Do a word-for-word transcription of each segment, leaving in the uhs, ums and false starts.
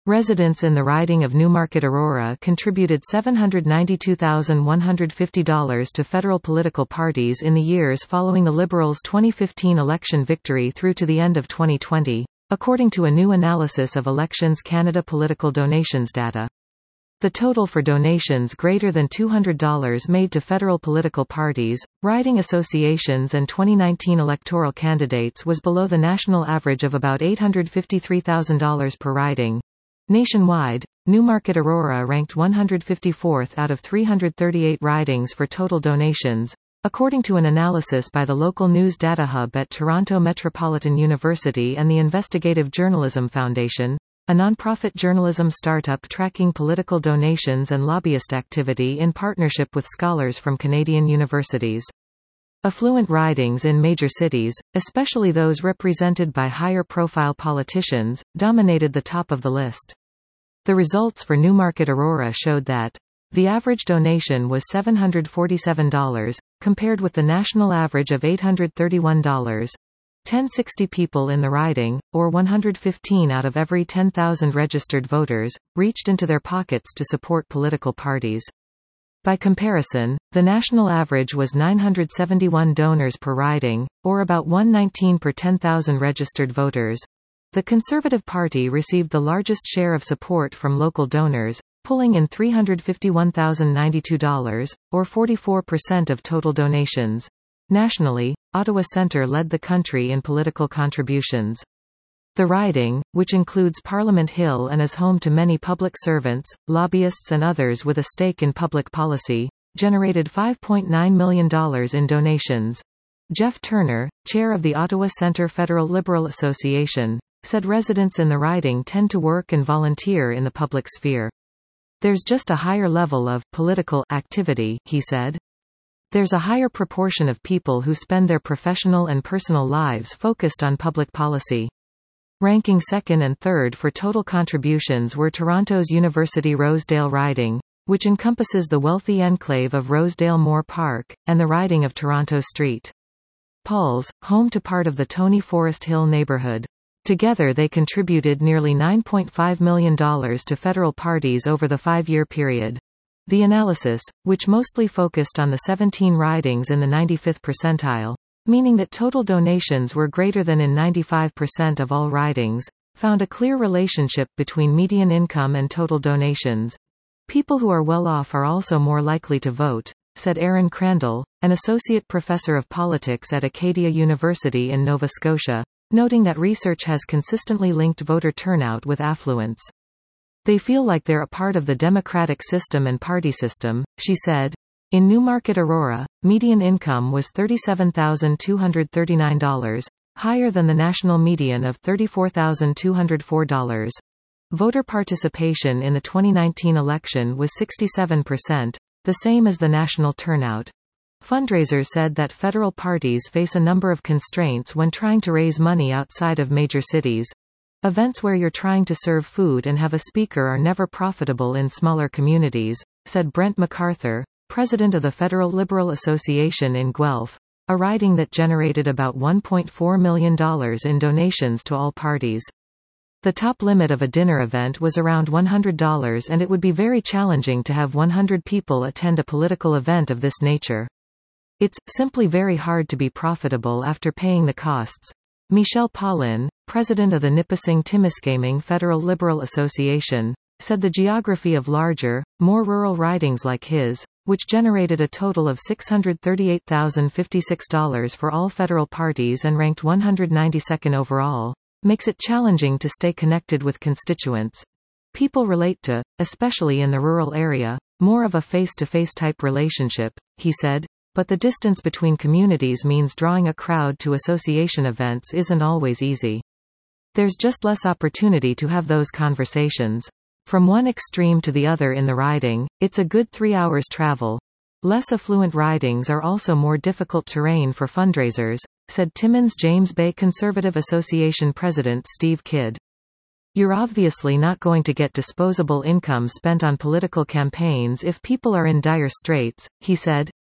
Residents in the riding of Newmarket-Aurora contributed seven hundred ninety-two thousand one hundred fifty dollars to federal political parties in the years following the Liberals' twenty fifteen election victory through to the end of twenty twenty, according to a new analysis of Elections Canada political donations data. The total for donations greater than two hundred dollars made to federal political parties, riding associations and twenty nineteen electoral candidates was below the national average of about eight hundred fifty-three thousand dollars per riding. Nationwide, Newmarket-Aurora ranked one hundred fifty-fourth out of three hundred thirty-eight ridings for total donations, according to an analysis by the local news data hub at Toronto Metropolitan University and the Investigative Journalism Foundation, a nonprofit journalism startup tracking political donations and lobbyist activity in partnership with scholars from Canadian universities. Affluent ridings in major cities, especially those represented by higher-profile politicians, dominated the top of the list. The results for Newmarket-Aurora showed that the average donation was seven hundred forty-seven dollars, compared with the national average of eight hundred thirty-one dollars. ten sixty people in the riding, or one hundred fifteen out of every ten thousand registered voters, reached into their pockets to support political parties. By comparison, the national average was nine hundred seventy-one donors per riding, or about one hundred nineteen per ten thousand registered voters. The Conservative Party received the largest share of support from local donors, pulling in three hundred fifty-one thousand ninety-two dollars, or forty-four percent of total donations. Nationally, Ottawa Centre led the country in political contributions. The riding, which includes Parliament Hill and is home to many public servants, lobbyists and others with a stake in public policy, generated five point nine million dollars in donations. Jeff Turner, chair of the Ottawa Centre Federal Liberal Association, said residents in the riding tend to work and volunteer in the public sphere. There's just a higher level of political activity, he said. There's a higher proportion of people who spend their professional and personal lives focused on public policy. Ranking second and third for total contributions were Toronto's University Rosedale riding, which encompasses the wealthy enclave of Rosedale Moore Park, and the riding of Toronto Street Paul's, home to part of the Tony Forest Hill neighbourhood. Together they contributed nearly nine point five million dollars to federal parties over the five-year period. The analysis, which mostly focused on the seventeen ridings in the ninety-fifth percentile, meaning that total donations were greater than in ninety-five percent of all ridings, found a clear relationship between median income and total donations. People who are well off are also more likely to vote, said Aaron Crandall, an associate professor of politics at Acadia University in Nova Scotia, noting that research has consistently linked voter turnout with affluence. They feel like they're a part of the democratic system and party system, she said. In Newmarket-Aurora, median income was thirty-seven thousand two hundred thirty-nine dollars, higher than the national median of thirty-four thousand two hundred four dollars. Voter participation in the twenty nineteen election was sixty-seven percent, the same as the national turnout. Fundraisers said that federal parties face a number of constraints when trying to raise money outside of major cities. Events where you're trying to serve food and have a speaker are never profitable in smaller communities, said Brent MacArthur, president of the Federal Liberal Association in Guelph, a riding that generated about one point four million dollars in donations to all parties. The top limit of a dinner event was around one hundred dollars, and it would be very challenging to have one hundred people attend a political event of this nature. It's simply very hard to be profitable after paying the costs. Michelle Paulin, president of the Nipissing Timiskaming Federal Liberal Association, said the geography of larger, more rural ridings like his, which generated a total of six hundred thirty-eight thousand fifty-six dollars for all federal parties and ranked one hundred ninety-second overall, makes it challenging to stay connected with constituents. People relate to, especially in the rural area, more of a face-to-face type relationship, he said. But the distance between communities means drawing a crowd to association events isn't always easy. There's just less opportunity to have those conversations. From one extreme to the other in the riding, it's a good three hours travel. Less affluent ridings are also more difficult terrain for fundraisers, said Timmins James Bay Conservative Association President Steve Kidd. You're obviously not going to get disposable income spent on political campaigns if people are in dire straits, he said.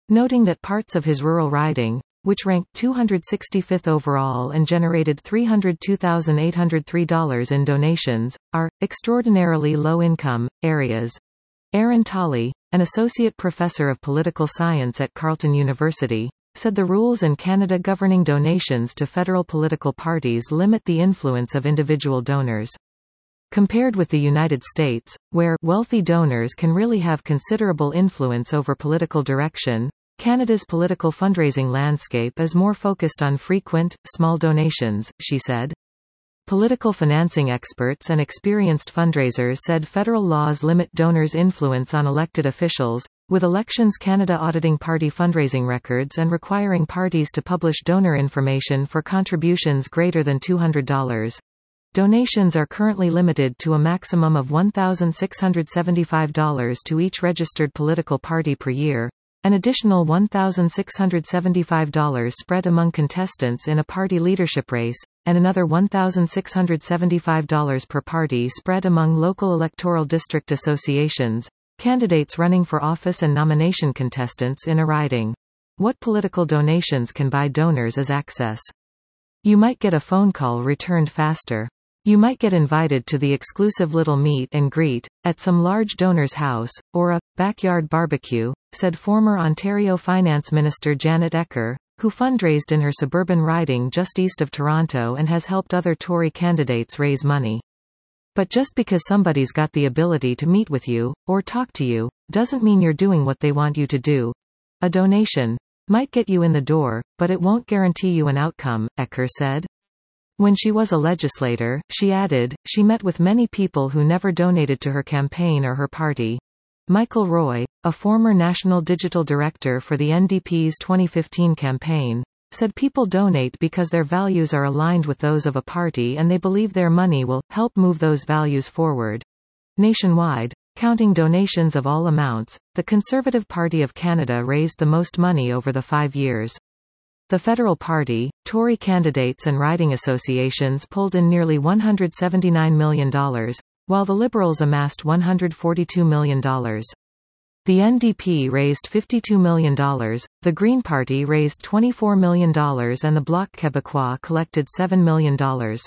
noting that parts of his rural riding, which ranked two hundred sixty-fifth overall and generated three hundred two thousand eight hundred three dollars in donations, are extraordinarily low-income areas. Aaron Tolley, an associate professor of political science at Carleton University, said the rules in Canada governing donations to federal political parties limit the influence of individual donors. Compared with the United States, where wealthy donors can really have considerable influence over political direction, Canada's political fundraising landscape is more focused on frequent, small donations, she said. Political financing experts and experienced fundraisers said federal laws limit donors' influence on elected officials, with Elections Canada auditing party fundraising records and requiring parties to publish donor information for contributions greater than two hundred dollars. Donations are currently limited to a maximum of one thousand six hundred seventy-five dollars to each registered political party per year, an additional one thousand six hundred seventy-five dollars spread among contestants in a party leadership race, and another one thousand six hundred seventy-five dollars per party spread among local electoral district associations, candidates running for office and nomination contestants in a riding. What political donations can buy donors is access. You might get a phone call returned faster. You might get invited to the exclusive little meet and greet, at some large donor's house, or a backyard barbecue, said former Ontario Finance Minister Janet Ecker, who fundraised in her suburban riding just east of Toronto and has helped other Tory candidates raise money. But just because somebody's got the ability to meet with you, or talk to you, doesn't mean you're doing what they want you to do. A donation might get you in the door, but it won't guarantee you an outcome, Ecker said. When she was a legislator, she added, she met with many people who never donated to her campaign or her party. Michael Roy, a former national digital director for the N D P's twenty fifteen campaign, said people donate because their values are aligned with those of a party and they believe their money will help move those values forward. Nationwide, counting donations of all amounts, the Conservative Party of Canada raised the most money over the five years. The Federal Party, Tory candidates and riding associations pulled in nearly one hundred seventy-nine million dollars, while the Liberals amassed one hundred forty-two million dollars. The N D P raised fifty-two million dollars, the Green Party raised twenty-four million dollars and the Bloc Québécois collected seven million dollars.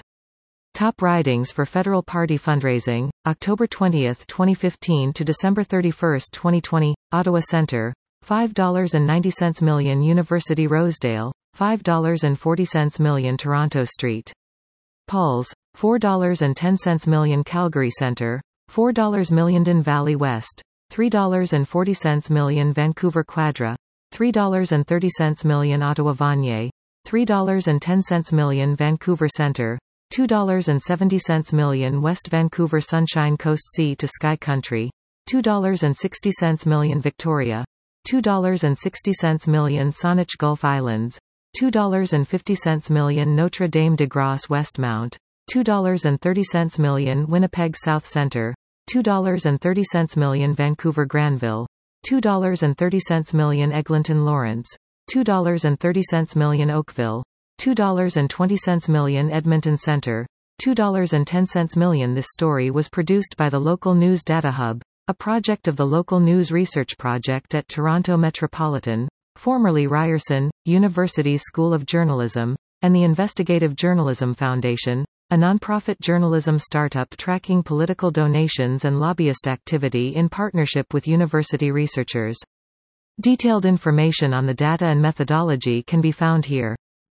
Top ridings for federal party fundraising, October twentieth twenty fifteen to December thirty-first twenty twenty, Ottawa Centre, five dollars and ninety cents million University Rosedale, five dollars and forty cents million Toronto Street. Paul's, four dollars and ten cents million Calgary Centre, four dollars million Don Valley West, three dollars and forty cents million Vancouver Quadra, three dollars and thirty cents million Ottawa Vanier, three dollars and ten cents million Vancouver Centre, two dollars and seventy cents million West Vancouver Sunshine Coast Sea to Sky Country, two dollars and sixty cents million Victoria, two dollars and sixty cents million Saanich Gulf Islands, two dollars and fifty cents million Notre Dame de Grace Westmount, two dollars and thirty cents million Winnipeg South Centre, two dollars and thirty cents million Vancouver Granville, two dollars and thirty cents million Eglinton Lawrence, two dollars and thirty cents million Oakville, two dollars and twenty cents million Edmonton Centre, two dollars and ten cents million. This story was produced by the Local News Data Hub, a project of the Local News Research Project at Toronto Metropolitan, formerly Ryerson, University's School of Journalism, and the Investigative Journalism Foundation, a nonprofit journalism startup tracking political donations and lobbyist activity in partnership with university researchers. Detailed information on the data and methodology can be found here.